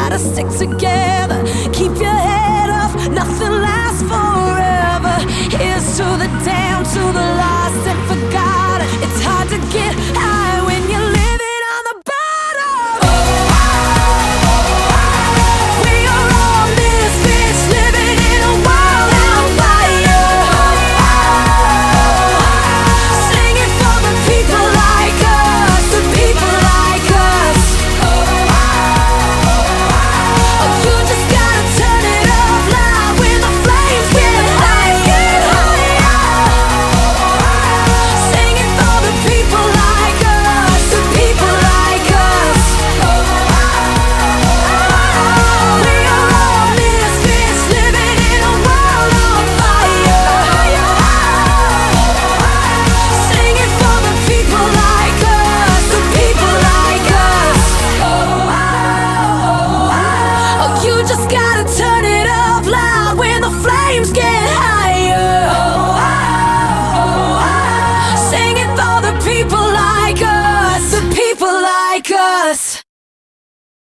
gotta stick together. Keep your head up, nothing lasts forever. Here's to the damned, to the lost and forgotten. It's hard to get high when you're living on the bottom. We are all misfits living in a world on fire. Singing for the people like us, the people like us. Oh, you just gotta turn it up loud when the flames get higher. Singing for the people like us, the people like us. We are all misfits living in a world on fire. Singing for the people like us, the people like us. Oh, you just gotta turn it up loud when the flames get higher. Singing for the people like us, the people like us.